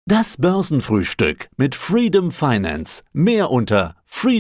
Das Börsenfrühstück mit Freedom Finance. Mehr unter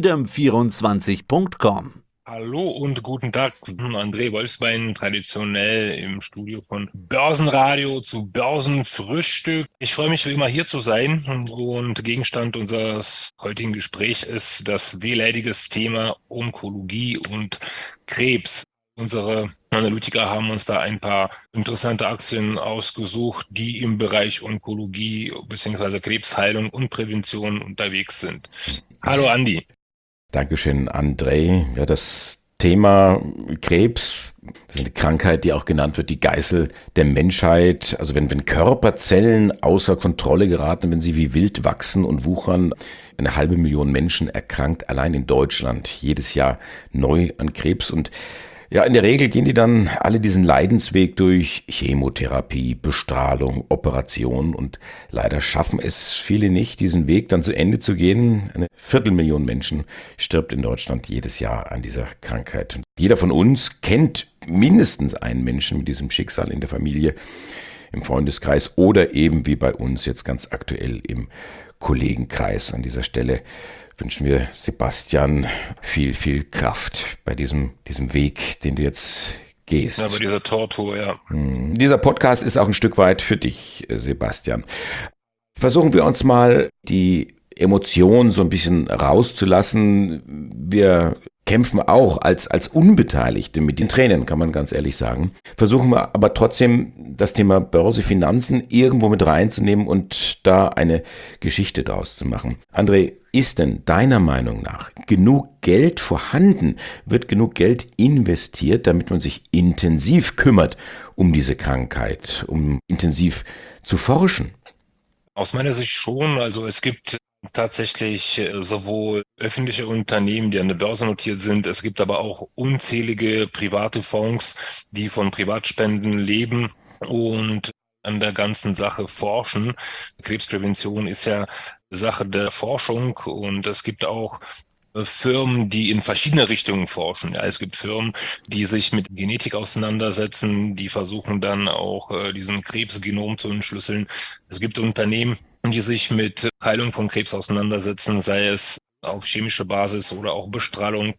freedom24.com. Hallo und guten Tag, André Wolfsbein, traditionell im Studio von Börsenradio zu Börsenfrühstück. Ich freue mich wie immer hier zu sein und Gegenstand unseres heutigen Gesprächs ist das wehleidiges Thema Onkologie und Krebs. Unsere Analytiker haben uns da ein paar interessante Aktien ausgesucht, die im Bereich Onkologie bzw. Krebsheilung und Prävention unterwegs sind. Hallo Andi. Dankeschön, André. Ja, das Thema Krebs, das ist eine Krankheit, die auch genannt wird, die Geißel der Menschheit. Also wenn Körperzellen außer Kontrolle geraten, wenn sie wie wild wachsen und wuchern, 500.000 Menschen erkrankt allein in Deutschland jedes Jahr neu an Krebs. Und ja, in der Regel gehen die dann alle diesen Leidensweg durch Chemotherapie, Bestrahlung, Operation und leider schaffen es viele nicht, diesen Weg dann zu Ende zu gehen. 250.000 Menschen stirbt in Deutschland jedes Jahr an dieser Krankheit. Und jeder von uns kennt mindestens einen Menschen mit diesem Schicksal in der Familie, im Freundeskreis oder eben wie bei uns jetzt ganz aktuell im Kollegenkreis. An dieser Stelle wünschen wir Sebastian viel Kraft bei diesem Weg, den du jetzt gehst. Ja, bei dieser Tortur, ja. Dieser Podcast ist auch ein Stück weit für dich, Sebastian. Versuchen wir uns mal die Emotionen so ein bisschen rauszulassen. Wir kämpfen auch als Unbeteiligte mit den Tränen, kann man ganz ehrlich sagen. Versuchen wir aber trotzdem das Thema Börse, Finanzen irgendwo mit reinzunehmen und da eine Geschichte draus zu machen. André, ist denn deiner Meinung nach genug Geld vorhanden? Wird genug Geld investiert, damit man sich intensiv kümmert um diese Krankheit, um intensiv zu forschen? Aus meiner Sicht schon. Also es gibt tatsächlich sowohl öffentliche Unternehmen, die an der Börse notiert sind. Es gibt aber auch unzählige private Fonds, die von Privatspenden leben und an der ganzen Sache forschen. Krebsprävention ist ja Sache der Forschung und es gibt auch Firmen, die in verschiedene Richtungen forschen. Ja, es gibt Firmen, die sich mit Genetik auseinandersetzen, die versuchen dann auch diesen Krebsgenom zu entschlüsseln. Es gibt Unternehmen, die sich mit Heilung von Krebs auseinandersetzen, sei es auf chemische Basis oder auch Bestrahlung.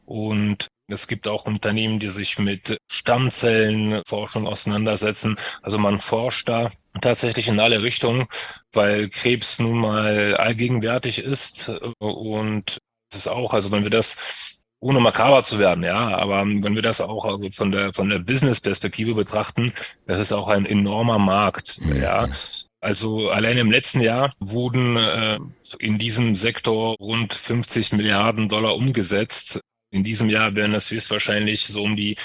Und es gibt auch Unternehmen, die sich mit Stammzellenforschung auseinandersetzen. Also man forscht da tatsächlich in alle Richtungen, weil Krebs nun mal allgegenwärtig ist. Und es ist auch, also wenn wir das, ohne makaber zu werden, ja, aber wenn wir das auch also von der Business-Perspektive betrachten, das ist auch ein enormer Markt, ja. Also allein im letzten Jahr wurden in diesem Sektor rund 50 Milliarden Dollar umgesetzt. In diesem Jahr werden das höchstwahrscheinlich so um die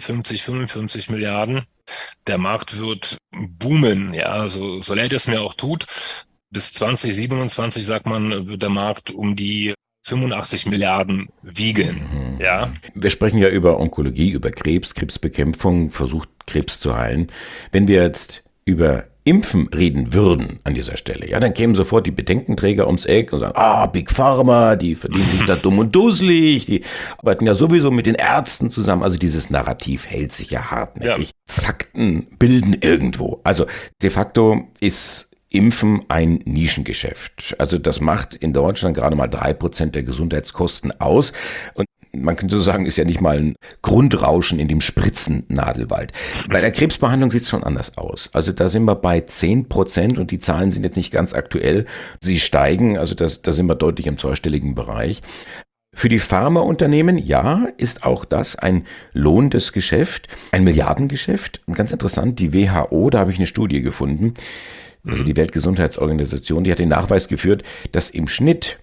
55 Milliarden. Der Markt wird boomen, ja, so leid es mir auch tut. Bis 2027, sagt man, wird der Markt um die 85 Milliarden wiegen, ja. Wir sprechen ja über Onkologie, über Krebsbekämpfung, versucht Krebs zu heilen. Wenn wir jetzt über Impfen reden würden an dieser Stelle, ja, dann kämen sofort die Bedenkenträger ums Eck und sagen, Big Pharma, die verdienen sich da dumm und dusselig, die arbeiten ja sowieso mit den Ärzten zusammen. Also dieses Narrativ hält sich ja hartnäckig. Ja. Fakten bilden irgendwo. Also de facto ist Impfen ein Nischengeschäft. Also das macht in Deutschland gerade mal 3% der Gesundheitskosten aus. Und man könnte so sagen, ist ja nicht mal ein Grundrauschen in dem Spritzennadelwald. Bei der Krebsbehandlung sieht es schon anders aus. Also da sind wir bei 10% und die Zahlen sind jetzt nicht ganz aktuell. Sie steigen, also da sind wir deutlich im zweistelligen Bereich. Für die Pharmaunternehmen, ja, ist auch das ein lohnendes Geschäft, ein Milliardengeschäft. Und ganz interessant, die WHO, da habe ich eine Studie gefunden, also die Weltgesundheitsorganisation, die hat den Nachweis geführt, dass im Schnitt,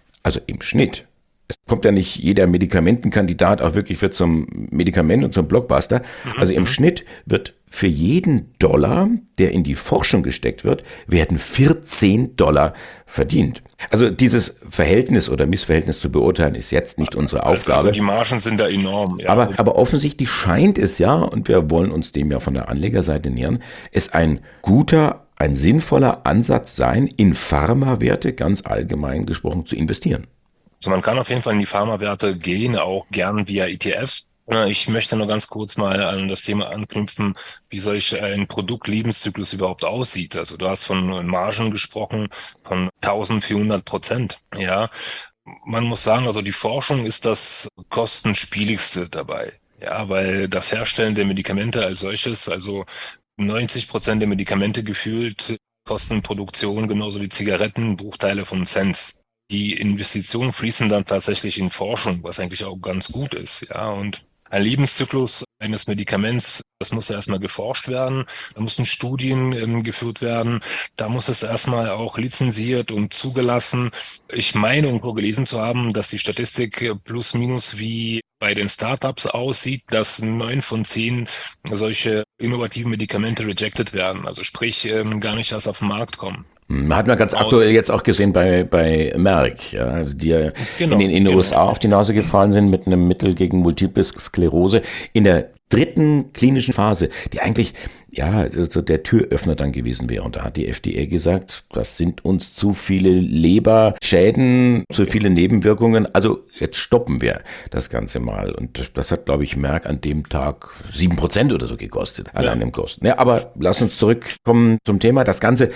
es kommt ja nicht jeder Medikamentenkandidat auch wirklich für zum Medikament und zum Blockbuster, also im Schnitt wird für jeden Dollar, der in die Forschung gesteckt wird, werden $14 verdient. Also dieses Verhältnis oder Missverhältnis zu beurteilen, ist jetzt nicht unsere Aufgabe. Also die Margen sind da enorm. Ja. Aber offensichtlich scheint es ja, und wir wollen uns dem ja von der Anlegerseite nähern, es ein sinnvoller Ansatz sein, in Pharmawerte ganz allgemein gesprochen zu investieren. Also man kann auf jeden Fall in die Pharmawerte gehen, auch gern via ETF. Ich möchte nur ganz kurz mal an das Thema anknüpfen, wie solch ein Produktlebenszyklus überhaupt aussieht. Also du hast von Margen gesprochen, von 1400%. Ja, man muss sagen, also die Forschung ist das kostenspieligste dabei. Ja, weil das Herstellen der Medikamente als solches, also 90% der Medikamente gefühlt kosten Produktion genauso wie Zigaretten Bruchteile von Cents. Die Investitionen fließen dann tatsächlich in Forschung, was eigentlich auch ganz gut ist. Ja, und ein Lebenszyklus eines Medikaments, das muss erstmal geforscht werden, da müssen Studien geführt werden, da muss es erstmal auch lizenziert und zugelassen. Ich meine, irgendwo gelesen zu haben, dass die Statistik plus minus wie bei den Startups aussieht, dass 9 von 10 solche innovativen Medikamente rejected werden, also sprich gar nicht erst auf den Markt kommen. Hat man ganz aktuell jetzt auch gesehen bei Merck, ja, also die ja Genau, in den genau. USA auf die Nase gefallen sind mit einem Mittel gegen Multiple Sklerose in der dritten klinischen Phase, die eigentlich ja so der Türöffner dann gewesen wäre. Und da hat die FDA gesagt, das sind uns zu viele Leberschäden, zu viele Nebenwirkungen. Also jetzt stoppen wir das Ganze mal. Und das hat, glaube ich, Merck an dem Tag 7% oder so gekostet, allein im Kosten. Ja, aber lass uns zurückkommen zum Thema. Das ganze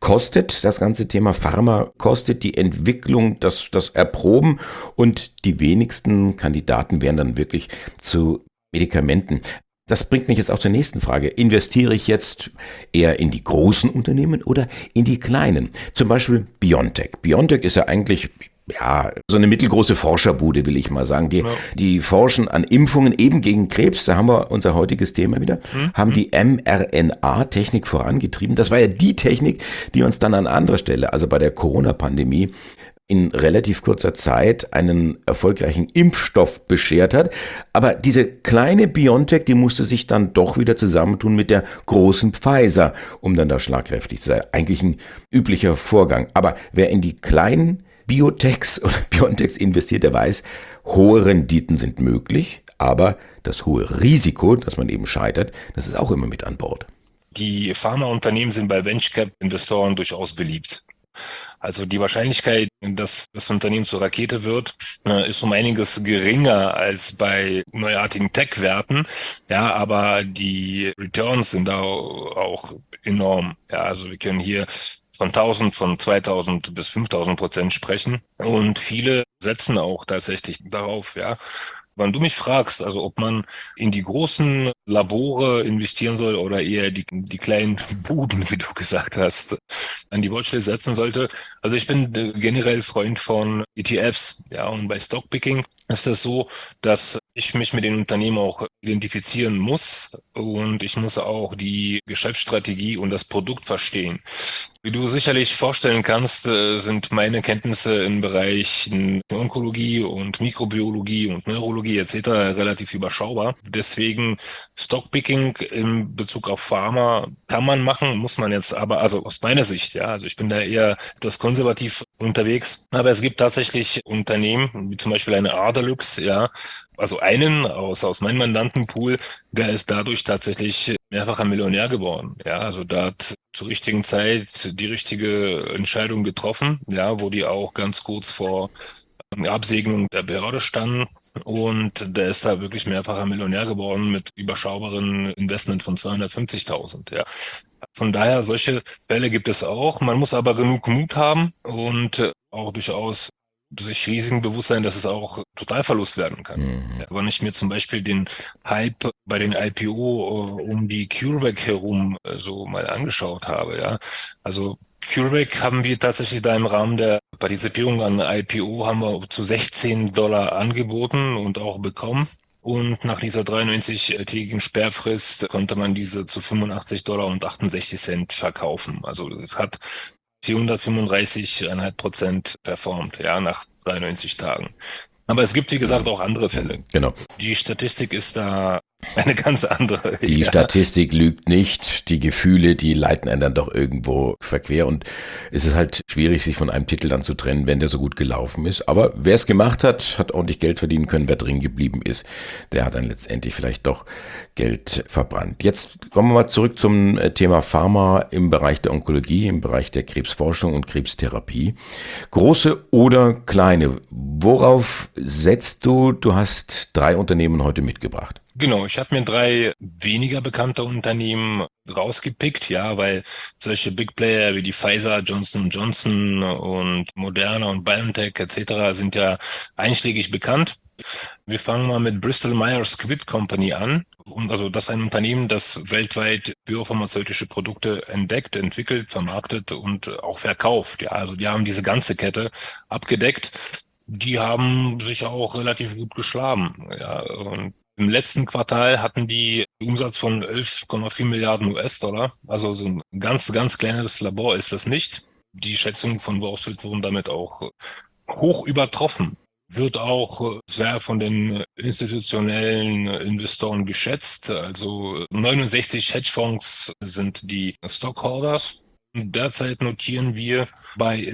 Thema Pharma kostet die Entwicklung, das Erproben, und die wenigsten Kandidaten werden dann wirklich zu Medikamenten. Das bringt mich jetzt auch zur nächsten Frage. Investiere ich jetzt eher in die großen Unternehmen oder in die kleinen? Zum Beispiel BioNTech. BioNTech ist ja eigentlich so eine mittelgroße Forscherbude, will ich mal sagen. Die forschen an Impfungen eben gegen Krebs. Da haben wir unser heutiges Thema wieder. Haben die mRNA-Technik vorangetrieben. Das war ja die Technik, die uns dann an anderer Stelle, also bei der Corona-Pandemie, in relativ kurzer Zeit einen erfolgreichen Impfstoff beschert hat. Aber diese kleine BioNTech, die musste sich dann doch wieder zusammentun mit der großen Pfizer, um dann da schlagkräftig zu sein. Eigentlich ein üblicher Vorgang. Aber wer in die kleinen Biotechs oder BioNTechs investiert, der weiß, hohe Renditen sind möglich, aber das hohe Risiko, dass man eben scheitert, das ist auch immer mit an Bord. Die Pharmaunternehmen sind bei Venture-Cap-Investoren durchaus beliebt. Also die Wahrscheinlichkeit, dass das Unternehmen zur Rakete wird, ist um einiges geringer als bei neuartigen Tech-Werten. Ja, aber die Returns sind da auch enorm. Ja, also wir können hier von 2000 bis 5000% sprechen. Und viele setzen auch tatsächlich darauf, ja. Wenn du mich fragst, also ob man in die großen Labore investieren soll oder eher die kleinen Buden, wie du gesagt hast, an die Watchlist setzen sollte. Also ich bin generell Freund von ETFs, ja, und bei Stockpicking ist das so, dass ich mich mit den Unternehmen auch identifizieren muss und ich muss auch die Geschäftsstrategie und das Produkt verstehen. Wie du sicherlich vorstellen kannst, sind meine Kenntnisse in Bereichen Onkologie und Mikrobiologie und Neurologie etc. relativ überschaubar. Deswegen Stockpicking in Bezug auf Pharma kann man machen, muss man jetzt aber, also aus meiner Sicht, ja, also ich bin da eher etwas konservativ unterwegs, aber es gibt tatsächlich Unternehmen, wie zum Beispiel eine Ardelyx, ja, also einen aus meinem Mandantenpool, der ist dadurch tatsächlich mehrfacher Millionär geworden. Ja, also da hat zur richtigen Zeit die richtige Entscheidung getroffen, ja, wo die auch ganz kurz vor Absegnung der Behörde standen. Und der ist da wirklich mehrfacher Millionär geworden mit überschaubaren Investment von 250.000. Ja. Von daher, solche Fälle gibt es auch. Man muss aber genug Mut haben und auch durchaus sich Risiken bewusst sein, dass es auch Totalverlust werden kann. Ja, wenn ich mir zum Beispiel den Hype bei den IPO um die CureVac herum so mal angeschaut habe, ja, also CureVac haben wir tatsächlich da im Rahmen der Partizipierung an IPO haben wir zu $16 angeboten und auch bekommen. Und nach dieser 93-tägigen Sperrfrist konnte man diese zu $85,68 verkaufen. Also es hat 435,5% performt, ja, nach 93 Tagen. Aber es gibt, wie gesagt, auch andere Fälle. Genau. Die Statistik ist da eine ganz andere. Die Ja. Statistik lügt nicht, die Gefühle, die leiten einen dann doch irgendwo verquer und es ist halt schwierig, sich von einem Titel dann zu trennen, wenn der so gut gelaufen ist. Aber wer es gemacht hat, hat ordentlich Geld verdienen können. Wer drin geblieben ist, der hat dann letztendlich vielleicht doch Geld verbrannt. Jetzt kommen wir mal zurück zum Thema Pharma im Bereich der Onkologie, im Bereich der Krebsforschung und Krebstherapie. Große oder kleine, worauf setzt du? Du hast 3 Unternehmen heute mitgebracht. Genau, ich habe mir 3 weniger bekannte Unternehmen rausgepickt, ja, weil solche Big Player wie die Pfizer, Johnson & Johnson und Moderna und BioNTech etc. sind ja einschlägig bekannt. Wir fangen mal mit Bristol Myers Squibb Company an. Und also das ist ein Unternehmen, das weltweit biopharmazeutische Produkte entdeckt, entwickelt, vermarktet und auch verkauft. Ja, also die haben diese ganze Kette abgedeckt. Die haben sich auch relativ gut geschlagen. Ja, und im letzten Quartal hatten die Umsatz von 11,4 Milliarden US-Dollar. Also so ein ganz, ganz kleines Labor ist das nicht. Die Schätzungen von Wall Street wurden damit auch hoch übertroffen. Wird auch sehr von den institutionellen Investoren geschätzt. Also 69 Hedgefonds sind die Stockholders. Derzeit notieren wir bei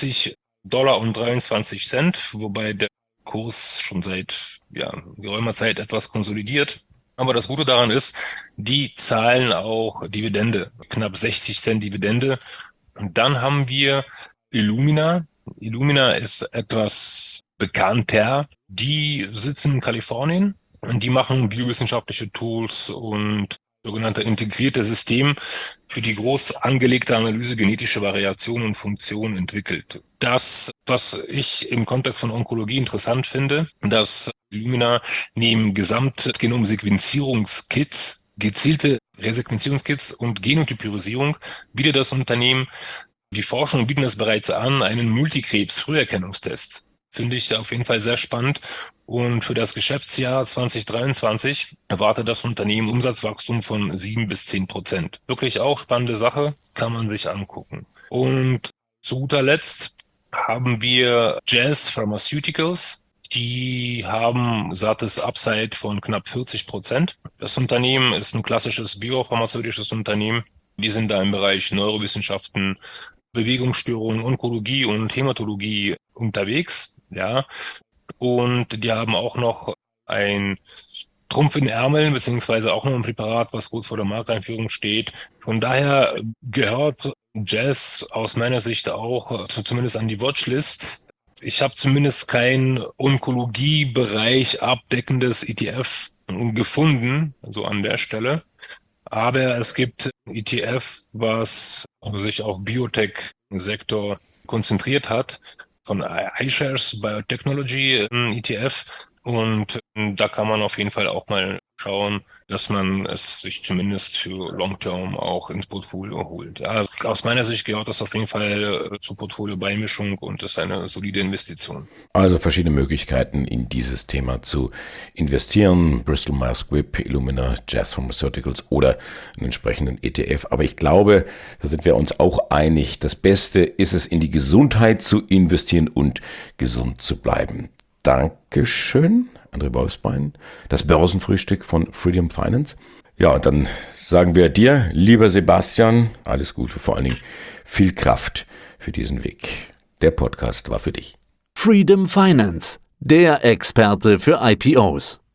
$70,23, wobei der Kurs schon seit geraumer Zeit etwas konsolidiert. Aber das Gute daran ist, die zahlen auch Dividende, knapp 60 Cent Dividende. Und dann haben wir Illumina. Illumina ist etwas bekannter. Die sitzen in Kalifornien und die machen biowissenschaftliche Tools und sogenannte integrierte System für die groß angelegte Analyse genetischer Variationen und Funktionen entwickelt. Das, was ich im Kontext von Onkologie interessant finde, dass Illumina neben Gesamtgenom-Sequenzierungskits, gezielte Resequenzierungskits und Genotypisierung bietet das Unternehmen, die Forschung bieten das bereits an, einen Multikrebs-Früherkennungstest. Finde ich auf jeden Fall sehr spannend. Und für das Geschäftsjahr 2023 erwartet das Unternehmen Umsatzwachstum von 7-10%. Wirklich auch spannende Sache, kann man sich angucken. Und zu guter Letzt haben wir Jazz Pharmaceuticals. Die haben sattes Upside von knapp 40%. Das Unternehmen ist ein klassisches biopharmazeutisches Unternehmen. Die sind da im Bereich Neurowissenschaften, Bewegungsstörungen, Onkologie und Hämatologie unterwegs, ja. Und die haben auch noch ein Trumpf in den Ärmeln, beziehungsweise auch noch ein Präparat, was kurz vor der Markteinführung steht. Von daher gehört Jazz aus meiner Sicht auch zumindest an die Watchlist. Ich habe zumindest kein Onkologie-Bereich abdeckendes ETF gefunden, so an der Stelle. Aber es gibt ETF, was sich auf Biotech-Sektor konzentriert hat, von iShares Biotechnology ETF. Und da kann man auf jeden Fall auch mal schauen, dass man es sich zumindest für Long-Term auch ins Portfolio holt. Ja, aus meiner Sicht gehört das auf jeden Fall zur Portfolio-Beimischung und ist eine solide Investition. Also verschiedene Möglichkeiten, in dieses Thema zu investieren. Bristol Myers Squibb, Illumina, Jazz Pharmaceuticals oder einen entsprechenden ETF. Aber ich glaube, da sind wir uns auch einig. Das Beste ist es, in die Gesundheit zu investieren und gesund zu bleiben. Dankeschön, André Wolfsbein. Das Börsenfrühstück von Freedom Finance. Ja, und dann sagen wir dir, lieber Sebastian, alles Gute, vor allen Dingen viel Kraft für diesen Weg. Der Podcast war für dich. Freedom Finance, der Experte für IPOs.